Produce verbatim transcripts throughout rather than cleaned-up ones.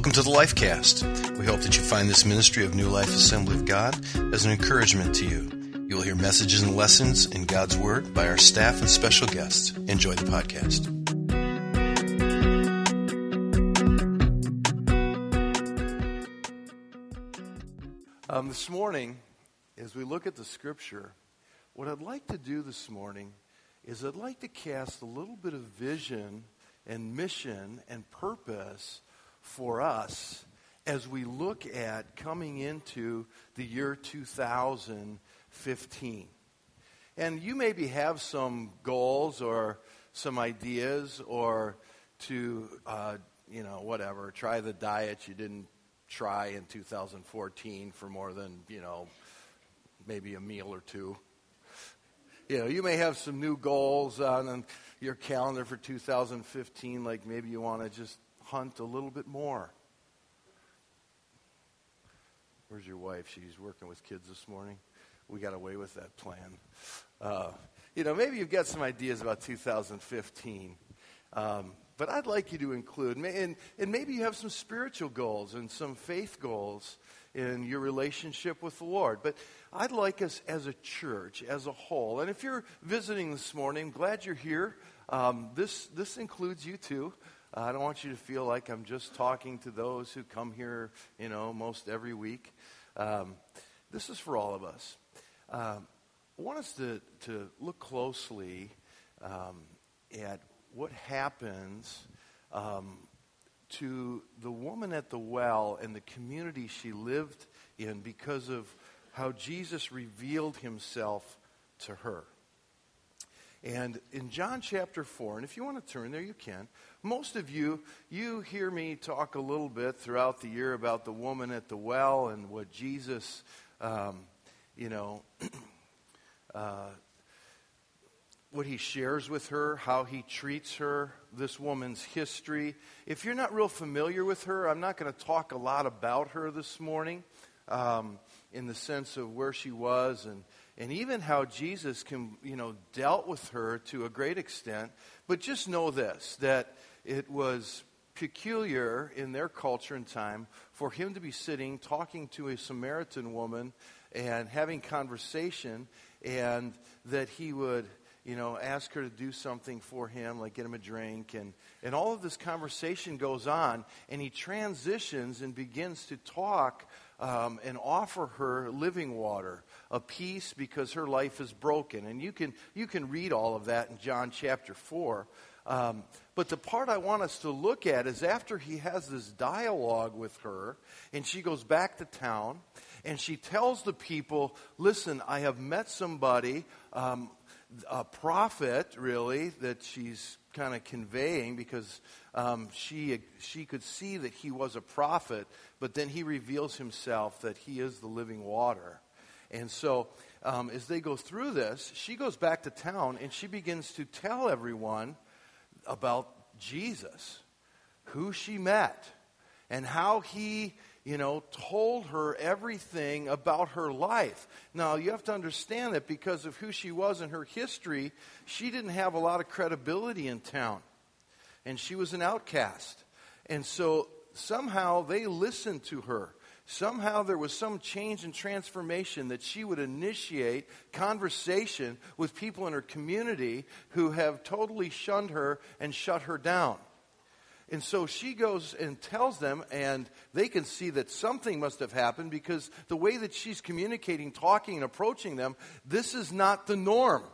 Welcome to the Lifecast. We hope that you find this ministry of New Life Assembly of God as an encouragement to you. You will hear messages and lessons in God's Word by our staff and special guests. Enjoy the podcast. Um, this morning, as we look at the Scripture, what I'd like to do this morning is I'd like to cast a little bit of vision and mission and purpose for us as we look at coming into the year two thousand fifteen. And you maybe have some goals or some ideas or to, uh, you know, whatever, try the diet you didn't try in two thousand fourteen for more than, you know, maybe a meal or two. You know, you may have some new goals on your calendar for two thousand fifteen, like maybe you want to just hunt a little bit more. Where's your wife? She's working with kids this morning. We got away with that plan. Uh, you know, maybe you've got some ideas about two thousand fifteen. Um, but I'd like you to include, and, and maybe you have some spiritual goals and some faith goals in your relationship with the Lord. But I'd like us as a church, as a whole, and if you're visiting this morning, glad you're here. Um, this this includes you too. Uh, I don't want you to feel like I'm just talking to those who come here, you know, most every week. Um, this is for all of us. Um, I want us to, to look closely um, at what happens um, to the woman at the well and the community she lived in because of how Jesus revealed himself to her. And in John chapter four, and if you want to turn there, you can. Most of you, you hear me talk a little bit throughout the year about the woman at the well and what Jesus, um, you know, uh, what he shares with her, how he treats her, this woman's history. If you're not real familiar with her, I'm not going to talk a lot about her this morning um, in the sense of where she was and And even how Jesus can, you know, dealt with her to a great extent. But just know this, that it was peculiar in their culture and time for him to be sitting, talking to a Samaritan woman and having conversation, and that he would, you know, ask her to do something for him, like get him a drink. And, and all of this conversation goes on, and he transitions and begins to talk Um, and offer her living water, a peace because her life is broken. And you can you can read all of that in John chapter four. Um, but the part I want us to look at is after he has this dialogue with her, and she goes back to town, and she tells the people, listen, I have met somebody, um, a prophet, really, that she's kind of conveying because um, she she could see that he was a prophet, but then he reveals himself that he is the living water. And so um, as they go through this, she goes back to town and she begins to tell everyone about Jesus, who she met, and how he, you know, told her everything about her life. Now, you have to understand that because of who she was and her history, she didn't have a lot of credibility in town. And she was an outcast. And so somehow they listened to her. Somehow there was some change and transformation that she would initiate conversation with people in her community who have totally shunned her and shut her down. And so she goes and tells them, and they can see that something must have happened because the way that she's communicating, talking, and approaching them, this is not the norm.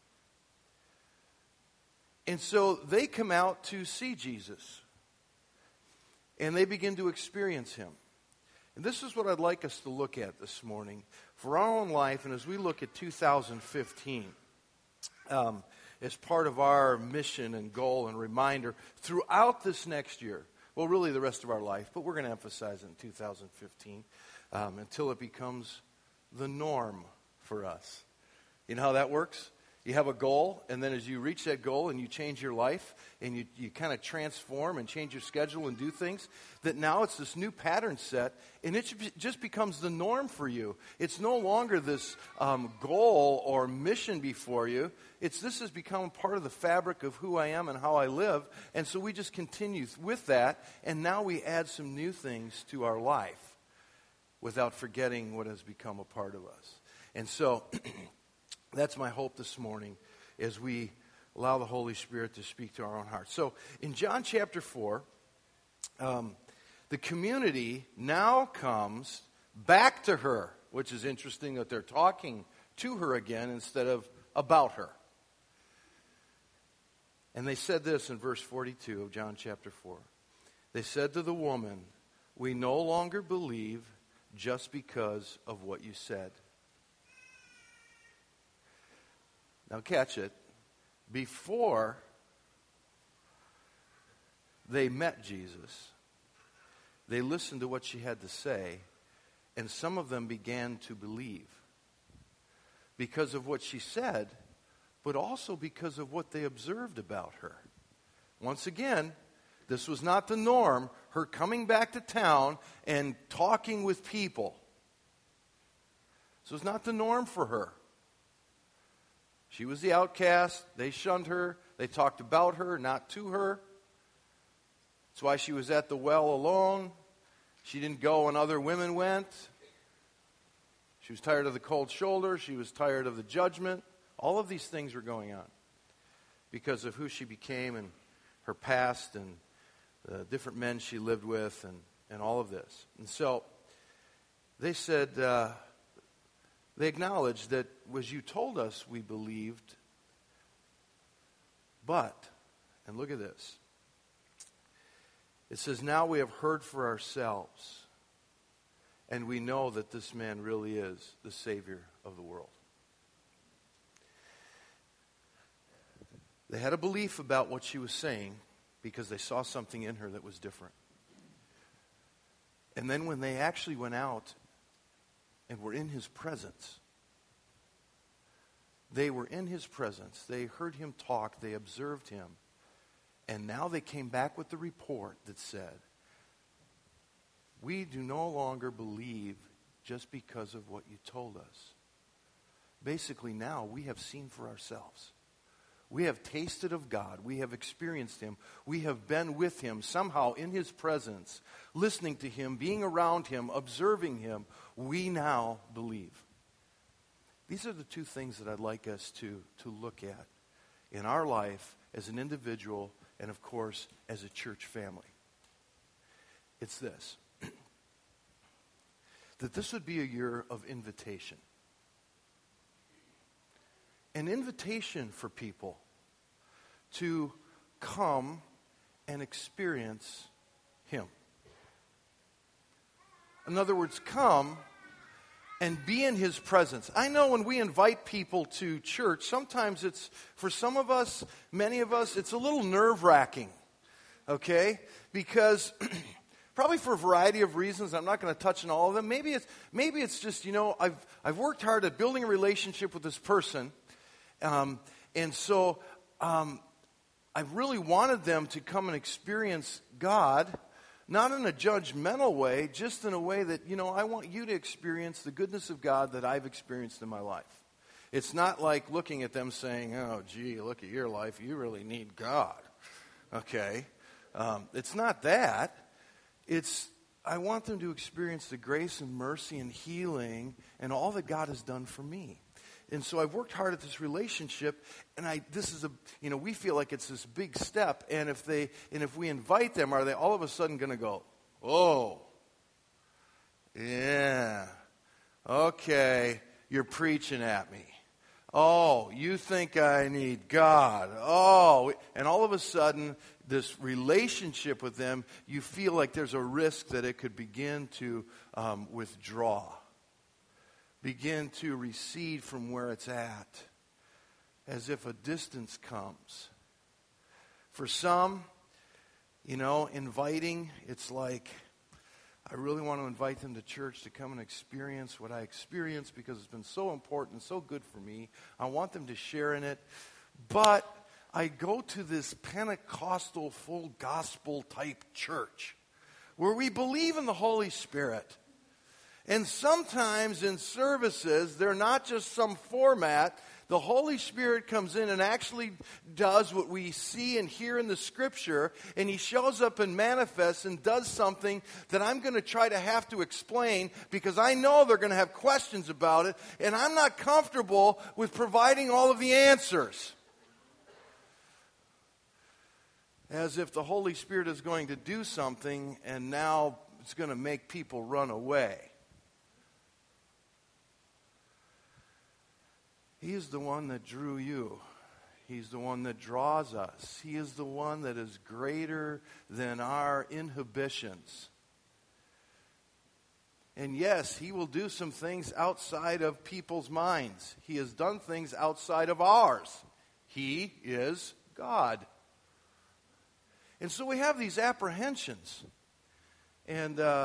And so they come out to see Jesus, and they begin to experience him. And this is what I'd like us to look at this morning for our own life, and as we look at two thousand fifteen. Um, as part of our mission and goal and reminder throughout this next year, well, really the rest of our life, but we're going to emphasize it in two thousand fifteen um, until it becomes the norm for us. You know how that works? You have a goal, and then as you reach that goal and you change your life and you, you kind of transform and change your schedule and do things, that now it's this new pattern set, and it just becomes the norm for you. It's no longer this um, goal or mission before you. It's this has become part of the fabric of who I am and how I live, and so we just continue with that, and now we add some new things to our life without forgetting what has become a part of us. And so that's my hope this morning as we allow the Holy Spirit to speak to our own hearts. So in John chapter four, um, the community now comes back to her, which is interesting that they're talking to her again instead of about her. And they said this in verse forty-two of John chapter four. They said to the woman, "We no longer believe just because of what you said." Now catch it. Before they met Jesus, they listened to what she had to say, and some of them began to believe because of what she said, but also because of what they observed about her. Once again, this was not the norm, her coming back to town and talking with people. This was not the norm for her. She was the outcast. They shunned her. They talked about her, not to her. That's why she was at the well alone. She didn't go when other women went. She was tired of the cold shoulder. She was tired of the judgment. All of these things were going on because of who she became and her past and the different men she lived with and, and all of this. And so they said... Uh, They acknowledged that, as you told us, we believed, but, and look at this, it says, now we have heard for ourselves, and we know that this man really is the Savior of the world. They had a belief about what she was saying because they saw something in her that was different. And then when they actually went out and were in his presence. They were in his presence. They heard him talk. They observed him. And now they came back with the report that said, we do no longer believe just because of what you told us. Basically now we have seen for ourselves. We have tasted of God. We have experienced him. We have been with him somehow in his presence, listening to him, being around him, observing him. We now believe. These are the two things that I'd like us to, to look at in our life as an individual and, of course, as a church family. It's this. That this would be a year of invitation. An invitation for people to come and experience him. In other words, come and be in his presence. I know when we invite people to church, sometimes it's, for some of us, many of us, it's a little nerve-wracking, okay? Because probably for a variety of reasons, I'm not going to touch on all of them. Maybe it's, maybe it's just, you know, I've, I've worked hard at building a relationship with this person, um, and so um, I've really wanted them to come and experience God, not in a judgmental way, just in a way that, you know, I want you to experience the goodness of God that I've experienced in my life. It's not like looking at them saying, oh, gee, look at your life. You really need God. Okay? Um, it's not that. It's, I want them to experience the grace and mercy and healing and all that God has done for me. And so I've worked hard at this relationship, and I this is a you know we feel like it's this big step. And if they and if we invite them, are they all of a sudden going to go, oh, yeah, okay, you're preaching at me. Oh, you think I need God? Oh, and all of a sudden, this relationship with them, you feel like there's a risk that it could begin to um, withdraw. Begin to recede from where it's at, as if a distance comes. For some, you know, inviting, it's like, I really want to invite them to church to come and experience what I experienced because it's been so important, so good for me. I want them to share in it. But I go to this Pentecostal full gospel type church where we believe in the Holy Spirit. And sometimes in services, they're not just some format. The Holy Spirit comes in and actually does what we see and hear in the Scripture, and He shows up and manifests and does something that I'm going to try to have to explain because I know they're going to have questions about it, and I'm not comfortable with providing all of the answers. As if the Holy Spirit is going to do something, and now it's going to make people run away. He is the one that drew you. He's the one that draws us. He is the one that is greater than our inhibitions. And yes, He will do some things outside of people's minds. He has done things outside of ours. He is God. And so we have these apprehensions. And uh,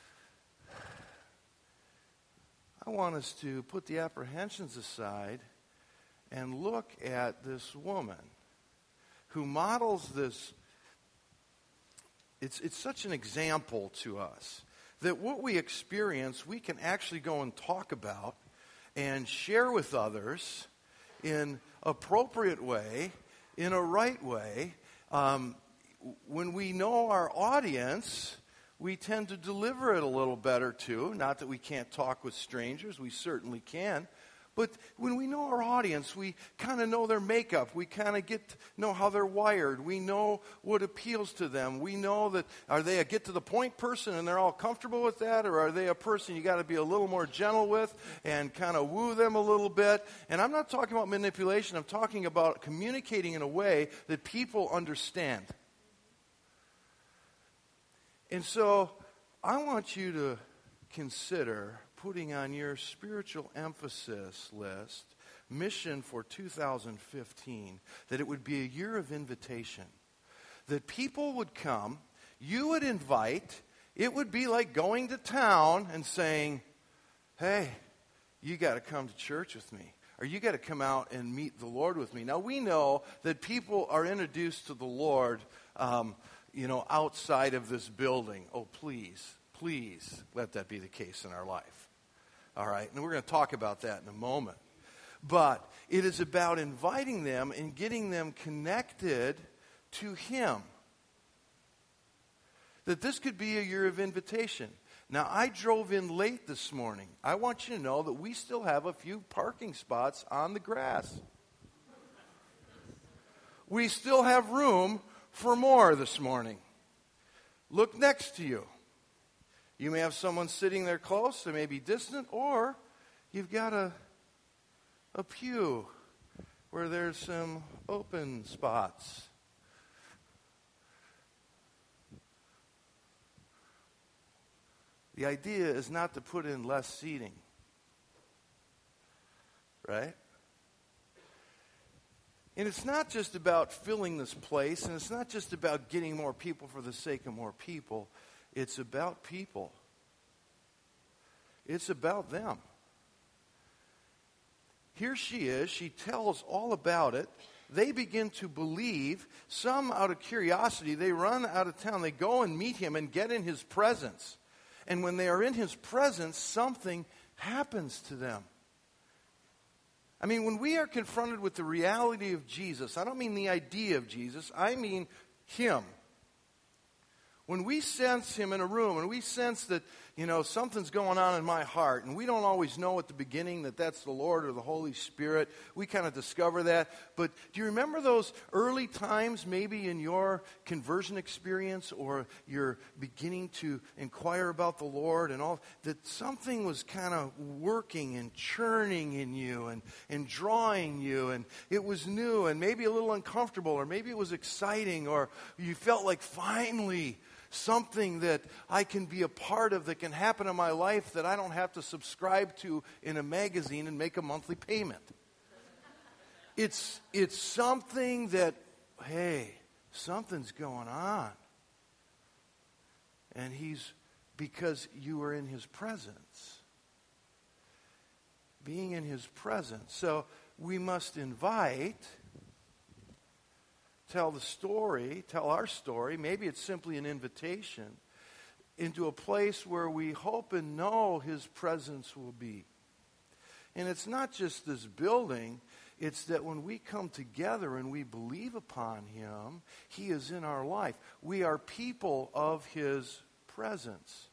I want us to put the apprehensions aside and look at this woman who models this. It's, it's such an example to us that what we experience, we can actually go and talk about and share with others in appropriate way, in a right way. Um, when we know our audience, we tend to deliver it a little better too. Not that we can't talk with strangers, we certainly can. But when we know our audience, we kind of know their makeup. We kind of get to know how they're wired. We know what appeals to them. We know that, are they a get-to-the-point person and they're all comfortable with that? Or are they a person you got to be a little more gentle with and kind of woo them a little bit? And I'm not talking about manipulation. I'm talking about communicating in a way that people understand. And so I want you to consider putting on your spiritual emphasis list, mission for two thousand fifteen, that it would be a year of invitation. That people would come, you would invite, it would be like going to town and saying, hey, you got to come to church with me. Or you got to come out and meet the Lord with me. Now we know that people are introduced to the Lord um, you know, outside of this building. Oh, please, please let that be the case in our life. All right, and we're going to talk about that in a moment. But it is about inviting them and getting them connected to Him. That this could be a year of invitation. Now, I drove in late this morning. I want you to know that we still have a few parking spots on the grass. We still have room for more this morning. Look next to you. You may have someone sitting there close, they may be distant, or you've got a, a pew where there's some open spots. The idea is not to put in less seating, right? And it's not just about filling this place, and it's not just about getting more people for the sake of more people. It's about people. It's about them. Here she is. She tells all about it. They begin to believe. Some, out of curiosity, they run out of town. They go and meet Him and get in His presence. And when they are in His presence, something happens to them. I mean, when we are confronted with the reality of Jesus, I don't mean the idea of Jesus, I mean Him. When we sense Him in a room, and we sense that, you know, something's going on in my heart, and we don't always know at the beginning that that's the Lord or the Holy Spirit, we kind of discover that. But do you remember those early times, maybe in your conversion experience, or you're beginning to inquire about the Lord and all, that something was kind of working and churning in you and, and drawing you, and it was new and maybe a little uncomfortable, or maybe it was exciting, or you felt like finally something that I can be a part of that can happen in my life that I don't have to subscribe to in a magazine and make a monthly payment. It's, it's something that, hey, something's going on. And He's because you are in his presence. Being in his presence. So we must invite, tell the story, tell our story. Maybe it's simply an invitation into a place where we hope and know his presence will be. And it's not just this building. It's that when we come together and we believe upon him, he is in our life. We are people of his presence.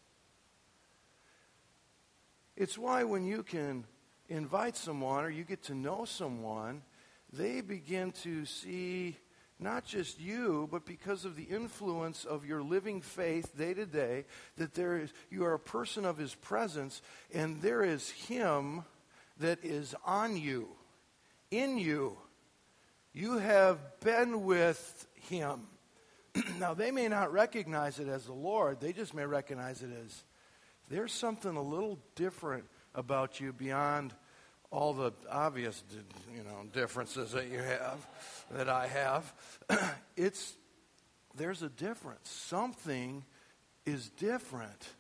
It's why when you can invite someone or you get to know someone, they begin to see not just you, but because of the influence of your living faith day to day, that there is, you are a person of his presence, and there is him that is on you, in you. You have been with him. Now, they may not recognize it as the Lord. They just may recognize it as there's something a little different about you beyond all the obvious, you know, differences that you have, that I have. It's, there's a difference. Something is different.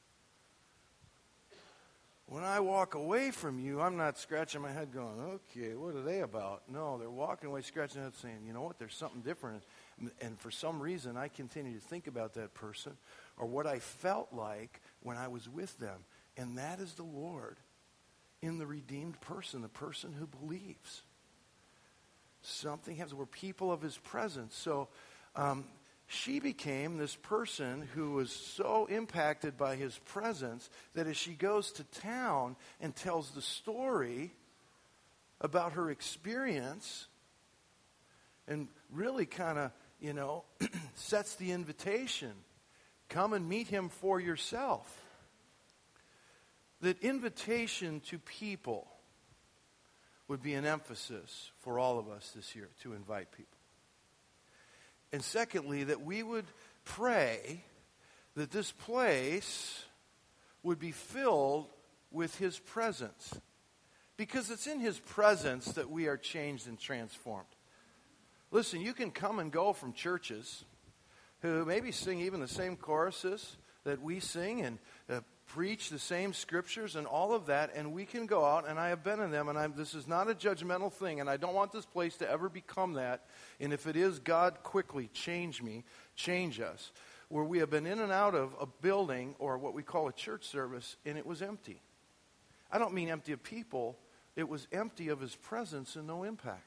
When I walk away from you, I'm not scratching my head going, okay, what are they about? No, they're walking away, scratching their head saying, you know what, there's something different. And for some reason, I continue to think about that person or what I felt like when I was with them. And that is the Lord in the redeemed person, the person who believes. Something happens. We're people of his presence. So um, she became this person who was so impacted by his presence that as she goes to town and tells the story about her experience and really kind of, you know, sets the invitation. Come and meet him for yourself. That invitation to people would be an emphasis for all of us this year, to invite people. And secondly, that we would pray that this place would be filled with his presence. Because it's in his presence that we are changed and transformed. Listen, you can come and go from churches who maybe sing even the same choruses that we sing and uh, preach the same scriptures and all of that, and we can go out, and I have been in them, and I'm, this is not a judgmental thing, and I don't want this place to ever become that, and if it is, God, quickly change me, change us, where we have been in and out of a building or what we call a church service, and it was empty. I don't mean empty of people, it was empty of his presence and no impact.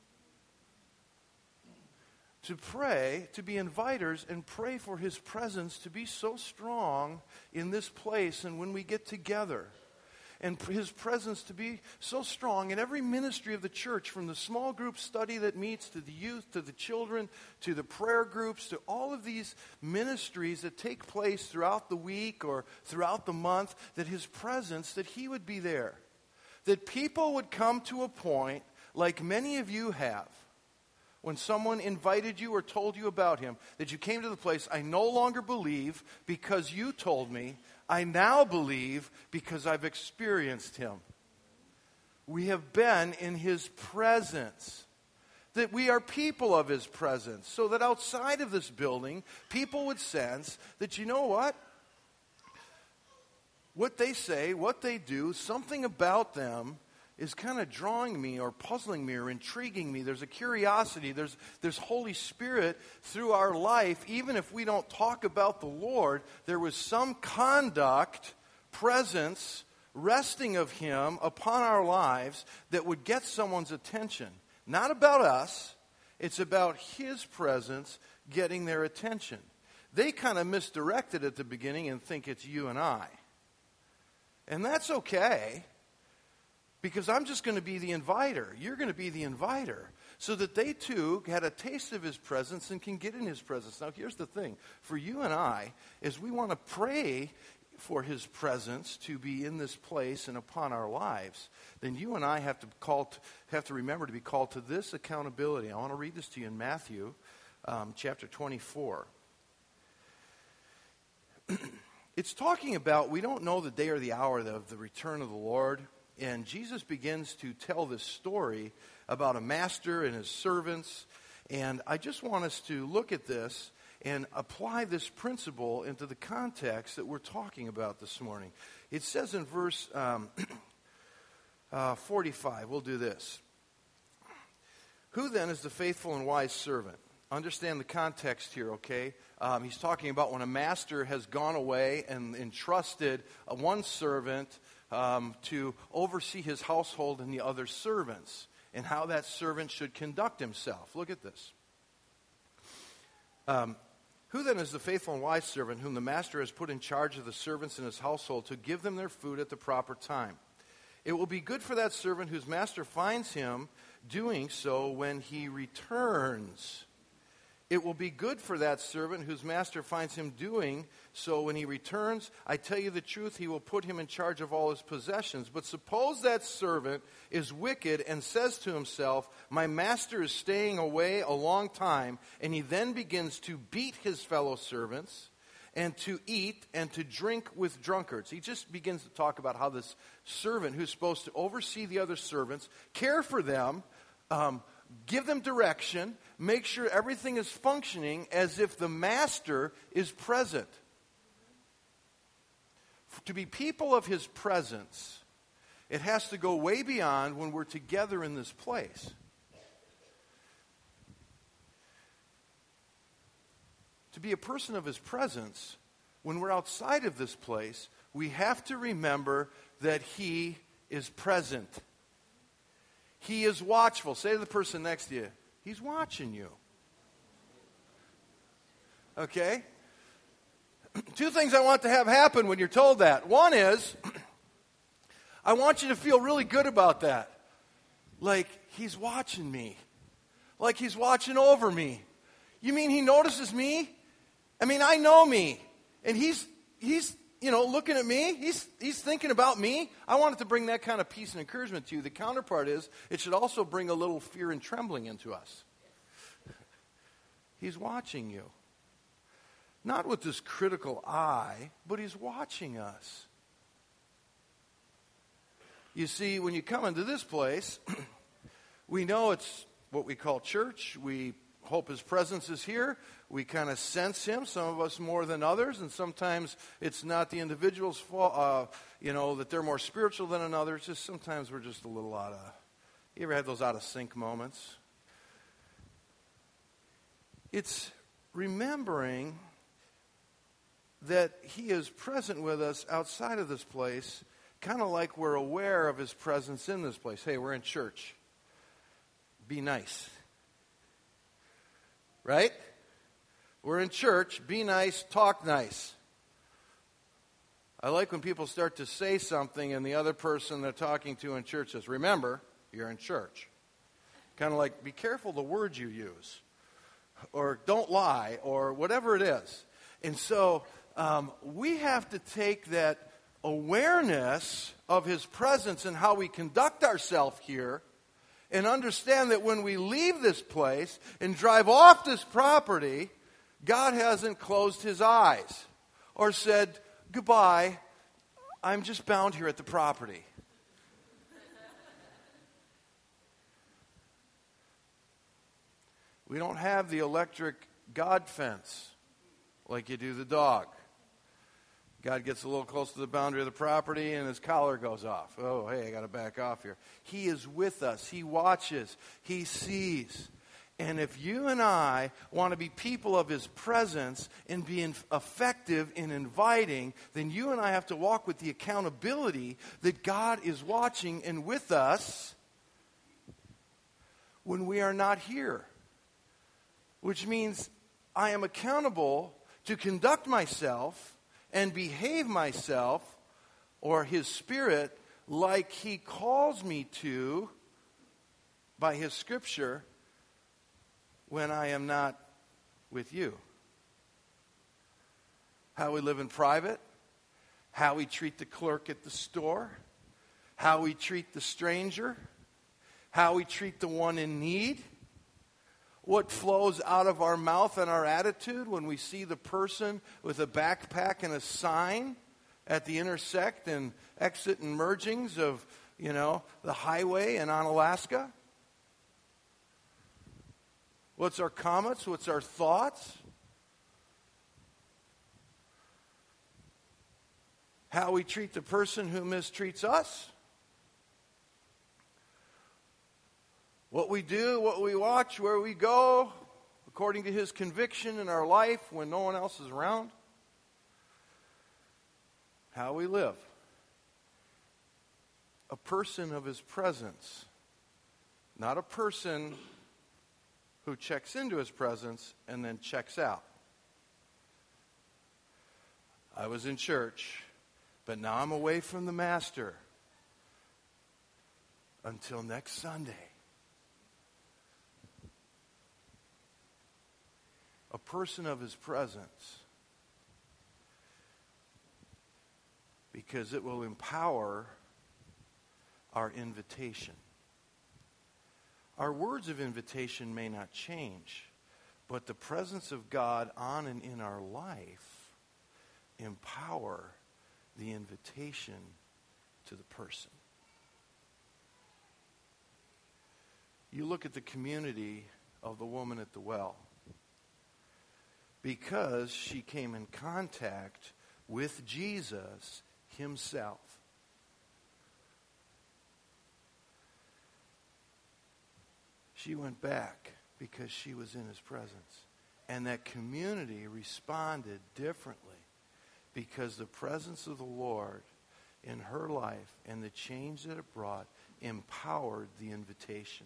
To pray, to be inviters and pray for his presence to be so strong in this place and when we get together. And his presence to be so strong in every ministry of the church, from the small group study that meets to the youth, to the children, to the prayer groups, to all of these ministries that take place throughout the week or throughout the month, that his presence, that he would be there. That people would come to a point, like many of you have, when someone invited you or told you about him, that you came to the place, I no longer believe because you told me. I now believe because I've experienced him. We have been in his presence. That we are people of his presence. So that outside of this building, people would sense that, you know what? What they say, what they do, something about them is kind of drawing me or puzzling me or intriguing me. There's a curiosity. There's, there's Holy Spirit through our life. Even if we don't talk about the Lord, there was some conduct, presence, resting of him upon our lives that would get someone's attention. Not about us. It's about his presence getting their attention. They kind of misdirect it at the beginning and think it's you and I. And that's okay. Because I'm just going to be the inviter. You're going to be the inviter. So that they too had a taste of his presence and can get in his presence. Now here's the thing. For you and I, is we want to pray for his presence to be in this place and upon our lives. Then you and I have to call to, have to remember to be called to this accountability. I want to read this to you in Matthew um, chapter twenty-four. It's talking about, we don't know the day or the hour of the return of the Lord. And Jesus begins to tell this story about a master and his servants. And I just want us to look at this and apply this principle into the context that we're talking about this morning. It says in verse um, uh, forty-five, we'll do this. Who then is the faithful and wise servant? Understand the context here, okay? Um, he's talking about when a master has gone away and entrusted uh, one servant um, to oversee his household and the other servants, and how that servant should conduct himself. Look at this. Um, Who then is the faithful and wise servant whom the master has put in charge of the servants in his household to give them their food at the proper time? It will be good for that servant whose master finds him doing so when he returns. It will be good for that servant whose master finds him doing so when he returns. I tell you the truth, he will put him in charge of all his possessions. But suppose that servant is wicked and says to himself, my master is staying away a long time, and he then begins to beat his fellow servants and to eat and to drink with drunkards. He just begins to talk about how this servant who's supposed to oversee the other servants, care for them, um, give them direction, make sure everything is functioning as if the master is present. To be people of his presence, it has to go way beyond when we're together in this place. To be a person of his presence, when we're outside of this place, we have to remember that he is present. He is watchful. Say to the person next to you, he's watching you. Okay? Two things I want to have happen when you're told that. One is, I want you to feel really good about that. Like, he's watching me. Like he's watching over me. You mean he notices me? I mean, I know me. And he's, he's, you know, looking at me. He's, he's thinking about me. I want it to bring that kind of peace and encouragement to you. The counterpart is, it should also bring a little fear and trembling into us. He's watching you. Not with this critical eye, but he's watching us. You see, when you come into this place, we know it's what we call church. We hope his presence is here. We kind of sense him, some of us more than others, and sometimes it's not the individual's fault, uh, you know, that they're more spiritual than another. It's just sometimes we're just a little out of, you ever had those out of sync moments? It's remembering that he is present with us outside of this place, kind of like we're aware of his presence in this place. Hey, we're in church. Be nice. Right? We're in church. Be nice. Talk nice. I like when people start to say something and the other person they're talking to in church says, remember, you're in church. Kind of like, be careful the words you use. Or don't lie. Or whatever it is. And so um, we have to take that awareness of his presence and how we conduct ourselves here and understand that when we leave this place and drive off this property, God hasn't closed his eyes or said, goodbye, I'm just bound here at the property. We don't have the electric God fence like you do the dog. God gets a little close to the boundary of the property and his collar goes off. Oh, hey, I got to back off here. He is with us. He watches. He sees. And if you and I want to be people of his presence and be effective in inviting, then you and I have to walk with the accountability that God is watching and with us when we are not here. Which means I am accountable to conduct myself and behave myself, or his Spirit, like he calls me to by his Scripture when I am not with you. How we live in private, how we treat the clerk at the store, how we treat the stranger, how we treat the one in need, what flows out of our mouth and our attitude when we see the person with a backpack and a sign at the intersect and exit and mergings of, you know, the highway and on Alaska. What's our comments? What's our thoughts? how we treat the person who mistreats us, what we do, what we watch, where we go, according to His conviction in our life when no one else is around, how we live. A person of His presence, not a person who checks into His presence and then checks out. I was in church, but now I'm away from the Master until next Sunday. A person of His presence, because it will empower our invitation. Our words of invitation may not change, but the presence of God on and in our life empower the invitation to the person. You look at the community of the woman at the well. Because she came in contact with Jesus Himself. She went back because she was in His presence. And that community responded differently because the presence of the Lord in her life and the change that it brought empowered the invitation.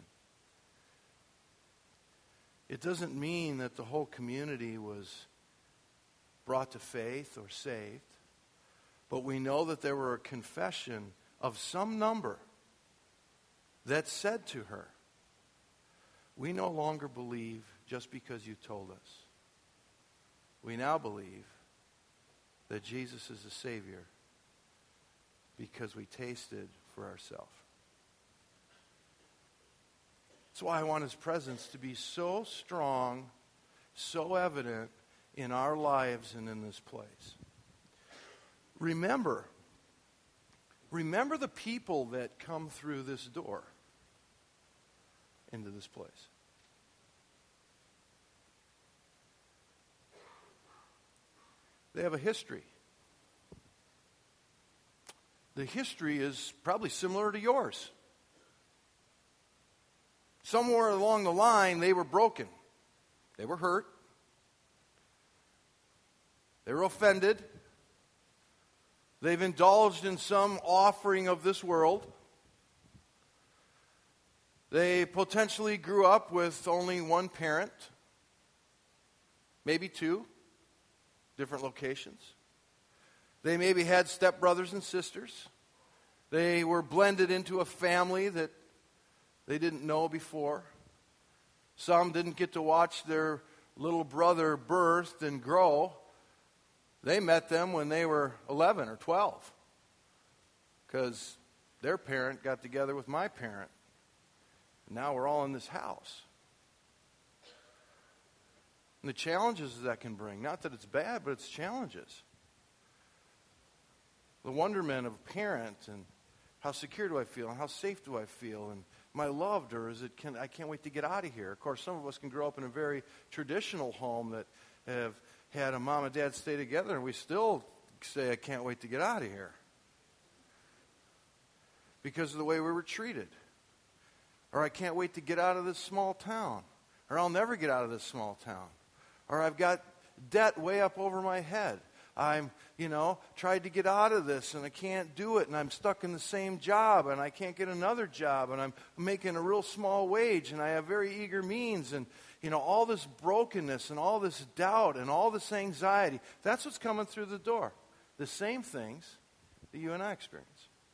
It doesn't mean that the whole community was brought to faith or saved, but we know that there were a confession of some number that said to her, "We no longer believe just because you told us. We now believe that Jesus is the Savior because we tasted for ourselves." That's why I want His presence to be so strong, so evident in our lives and in this place. Remember, remember the people that come through this door into this place. They have a history. The history is probably similar to yours. Somewhere along the line, they were broken. They were hurt. They were offended. They've indulged in some offering of this world. They potentially grew up with only one parent, maybe two, different locations. They maybe had stepbrothers and sisters. They were blended into a family that they didn't know before. Some didn't get to watch their little brother birth and grow. They met them when they were eleven or twelve because their parent got together with my parent. Now we're all in this house. And the challenges that can bring, not that it's bad, but it's challenges. The wonderment of a parent and how secure do I feel and how safe do I feel and am I loved or is it can I can't wait to get out of here. Of course, some of us can grow up in a very traditional home that have had a mom and dad stay together and we still say I can't wait to get out of here because of the way we were treated. Or I can't wait to get out of this small town. Or I'll never get out of this small town. Or I've got debt way up over my head. I'm, you know, tried to get out of this and I can't do it and I'm stuck in the same job and I can't get another job and I'm making a real small wage and I have very eager means and, you know, all this brokenness and all this doubt and all this anxiety. That's what's coming through the door. The same things that you and I experience.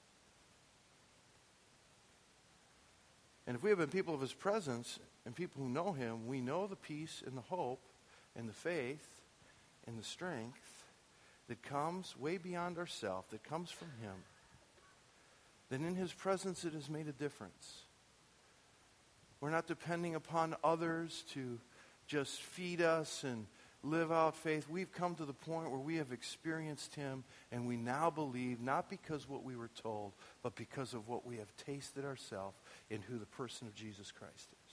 And if we have been people of His presence and people who know Him, we know the peace and the hope and the faith and the strength that comes way beyond ourselves, that comes from Him. Then in His presence it has made a difference. We're not depending upon others to just feed us and live out faith. We've come to the point where we have experienced Him and we now believe, not because what we were told, but because of what we have tasted ourselves in who the person of Jesus Christ is.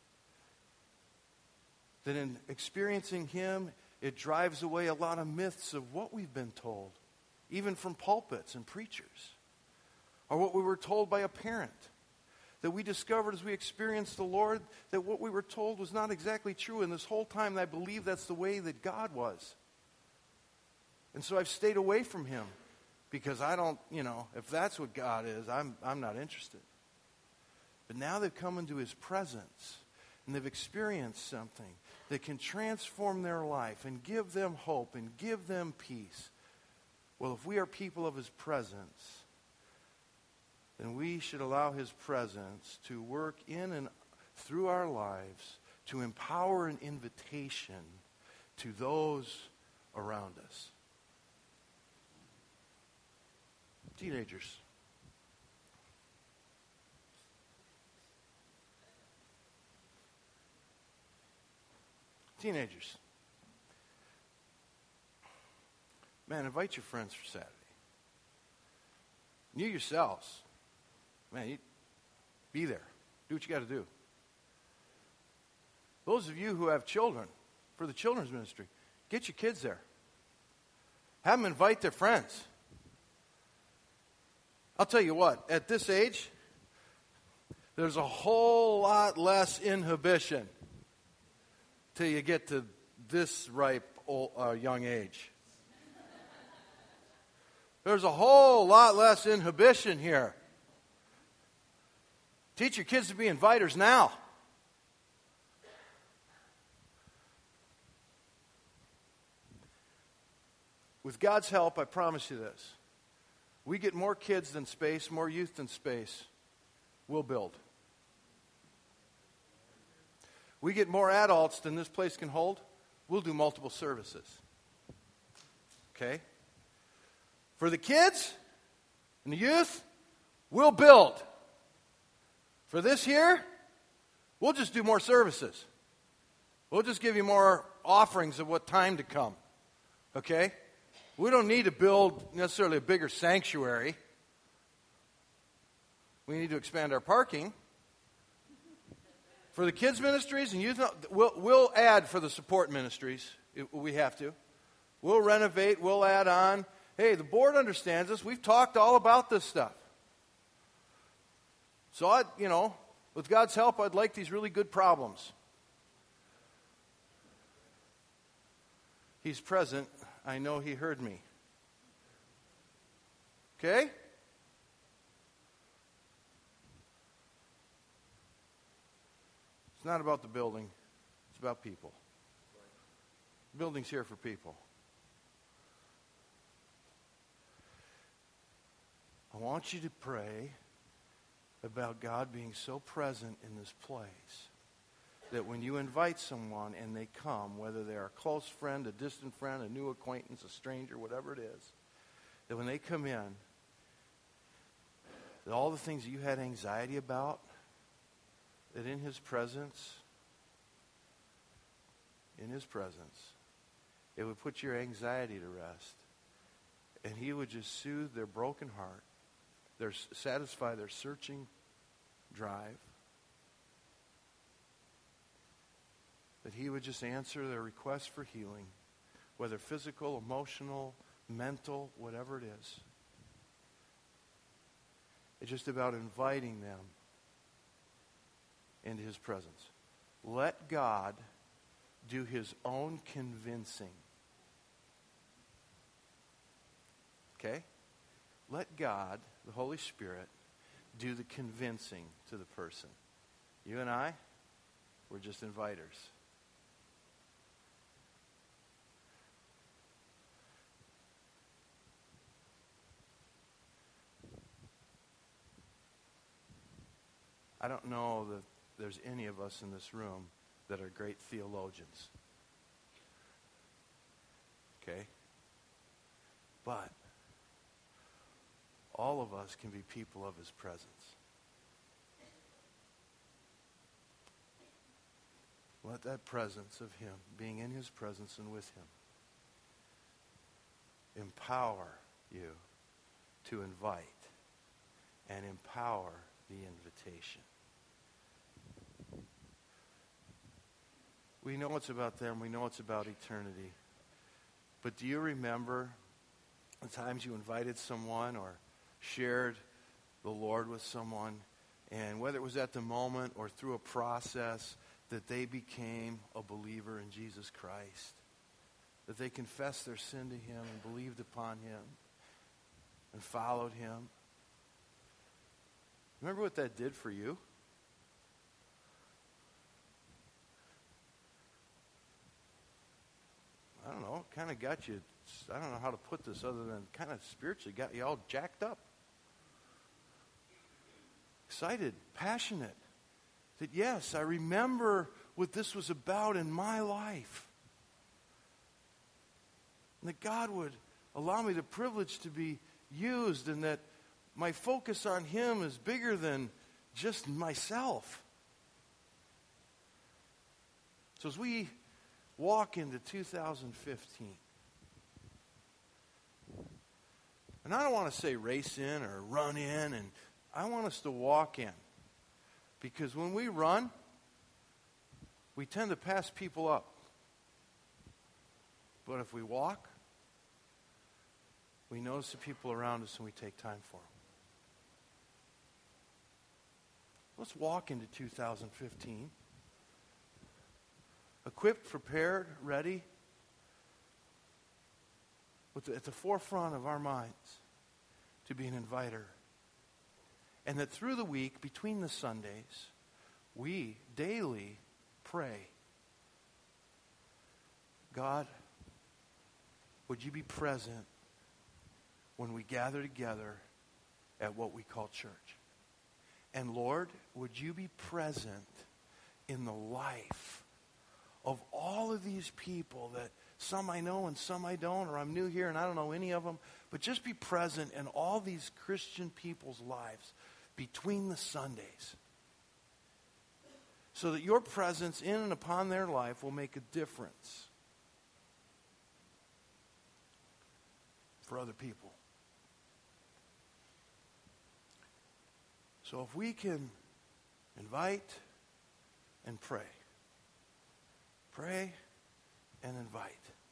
That in experiencing Him, it drives away a lot of myths of what we've been told even from pulpits and preachers, or what we were told by a parent, that we discovered as we experienced the Lord that what we were told was not exactly true, and this whole time I believed that's the way that God was. And so I've stayed away from him because I don't, you know, if that's what God is, I'm, I'm not interested. But now they've come into his presence and they've experienced something that can transform their life and give them hope and give them peace. Well, if we are people of his presence, then we should allow his presence to work in and through our lives to empower an invitation to those around us. Teenagers. Teenagers. Man, invite your friends for Saturday. You yourselves. Man, you, be there. Do what you got to do. Those of you who have children, for the children's ministry, get your kids there. Have them invite their friends. I'll tell you what, at this age, there's a whole lot less inhibition till you get to this ripe old, uh, young age. There's a whole lot less inhibition here. Teach your kids to be inviters now. With God's help, I promise you this. We get more kids than space, more youth than space. We'll build. We get more adults than this place can hold. We'll do multiple services. Okay? For the kids and the youth, we'll build. For this here, we'll just do more services. We'll just give you more offerings of what time to come. Okay? We don't need to build necessarily a bigger sanctuary. We need to expand our parking. For the kids' ministries and youth, we'll, we'll add for the support ministries. If we have to. We'll renovate. We'll add on. Hey, the board understands this. We've talked all about this stuff. So, I, you know, with God's help, I'd like these really good problems. He's present. I know he heard me. Okay? It's not about the building. It's about people. The building's here for people. I want you to pray about God being so present in this place that when you invite someone and they come, whether they're a close friend, a distant friend, a new acquaintance, a stranger, whatever it is, that when they come in, that all the things that you had anxiety about, that in his presence, in his presence, it would put your anxiety to rest. And he would just soothe their broken heart, their, satisfy their searching drive. That he would just answer their request for healing, whether physical, emotional, mental, whatever it is. It's just about inviting them into his presence. Let God do his own convincing. Okay? Let God, the Holy Spirit, do the convincing to the person. You and I, we're just inviters. I don't know that there's any of us in this room that are great theologians. Okay? But all of us can be people of his presence. Let that presence of him, being in his presence and with him, empower you to invite and empower the invitation. We know it's about them. We know it's about eternity. But do you remember the times you invited someone or shared the Lord with someone, and whether it was at the moment or through a process, that they became a believer in Jesus Christ, that they confessed their sin to him and believed upon him and followed him. Remember what that did for you? I don't know, it kind of got you, I don't know how to put this other than kind of spiritually got you all jacked up. Excited, passionate. That yes, I remember what this was about in my life. And that God would allow me the privilege to be used, and that my focus on him is bigger than just myself. So as we walk into two thousand fifteen, and I don't want to say race in or run in, and I want us to walk in. Because when we run, we tend to pass people up. But if we walk, we notice the people around us and we take time for them. Let's walk into two thousand fifteen. Equipped, prepared, ready, with the, at the forefront of our minds to be an inviter. And that through the week, between the Sundays, we daily pray, God, would you be present when we gather together at what we call church? And Lord, would you be present in the life of all of these people, that some I know and some I don't, or I'm new here and I don't know any of them, but just be present in all these Christian people's lives between the Sundays, so that your presence in and upon their life will make a difference for other people. So if we can invite and pray, pray and invite.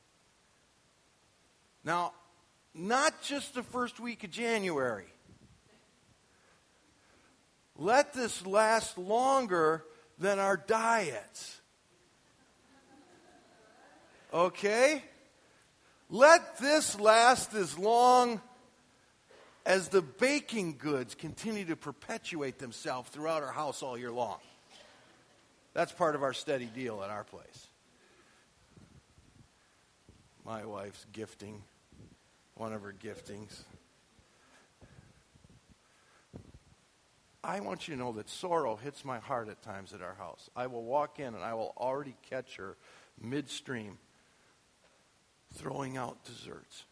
Now, not just the first week of January. Let this last longer than our diets. Okay? Let this last as long as the baking goods continue to perpetuate themselves throughout our house all year long. That's part of our steady deal at our place. My wife's gifting, one of her giftings. I want you to know that sorrow hits my heart at times at our house. I will walk in and I will already catch her midstream throwing out desserts.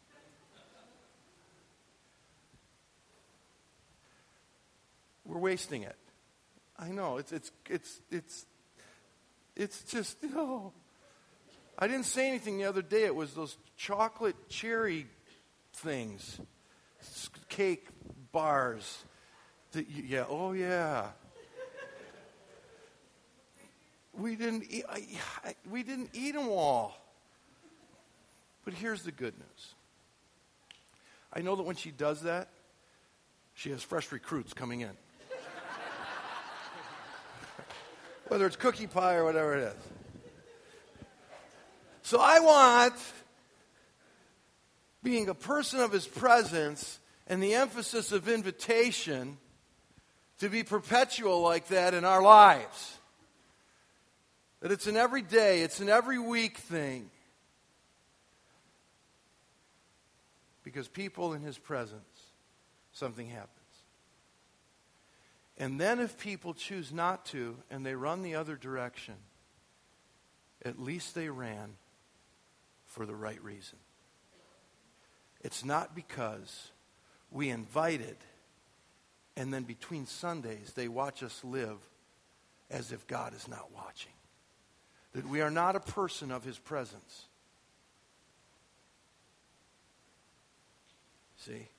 We're wasting it. I know, it's it's it's it's it's just, oh. I didn't say anything the other day. It was those chocolate cherry things, cake bars. That you, yeah, oh yeah. We didn't eat. I, I, we didn't eat them all. But here's the good news. I know that when she does that, she has fresh recruits coming in. Whether it's cookie pie or whatever it is. So I want, being a person of his presence and the emphasis of invitation, to be perpetual like that in our lives. That it's an every day, it's an every week thing. Because people in his presence, something happens. And then if people choose not to and they run the other direction, at least they ran for the right reason. It's not because we invited and then between Sundays they watch us live as if God is not watching. That we are not a person of his presence. See?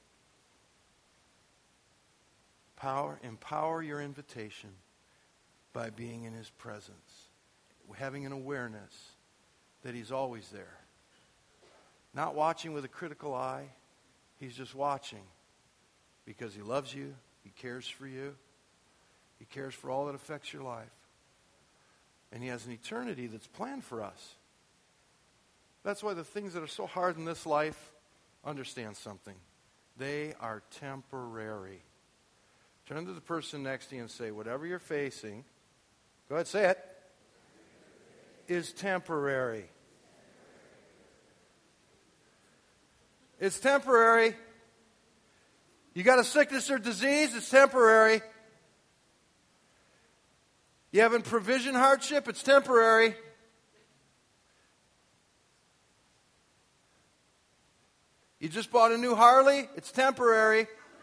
Power, empower your invitation by being in his presence. Having an awareness that he's always there. Not watching with a critical eye, He's just watching because he loves you. He cares for you. He cares for all that affects your life. And he has an eternity that's planned for us. That's why the things that are so hard in this life, understand something. They are temporary. Turn to the person next to you and say, whatever you're facing, go ahead, say it, is temporary. It's temporary. You got a sickness or disease, it's temporary. You having provision hardship, it's temporary. You just bought a new Harley, it's temporary.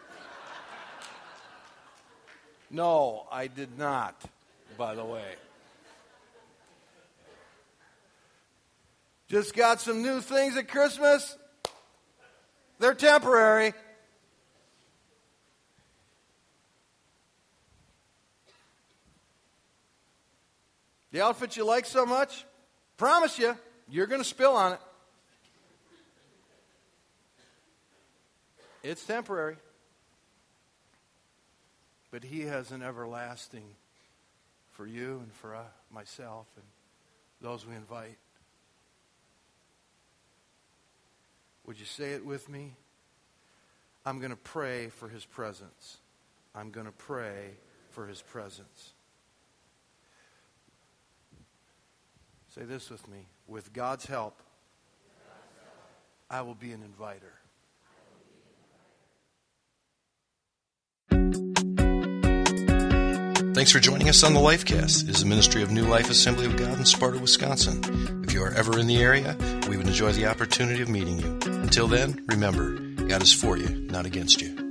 No, I did not, by the way. Just got some new things at Christmas. They're temporary. The outfit you like so much, promise you, you're going to spill on it. It's temporary. But he has an everlasting for you and for uh, myself and those we invite. Would you say it with me? I'm going to pray for his presence. I'm going to pray for his presence. Say this with me. With God's help, I will be an inviter. Thanks for joining us on the Lifecast. It is a ministry of New Life Assembly of God in Sparta, Wisconsin. If you are ever in the area, we would enjoy the opportunity of meeting you. Until then, remember, God is for you, not against you.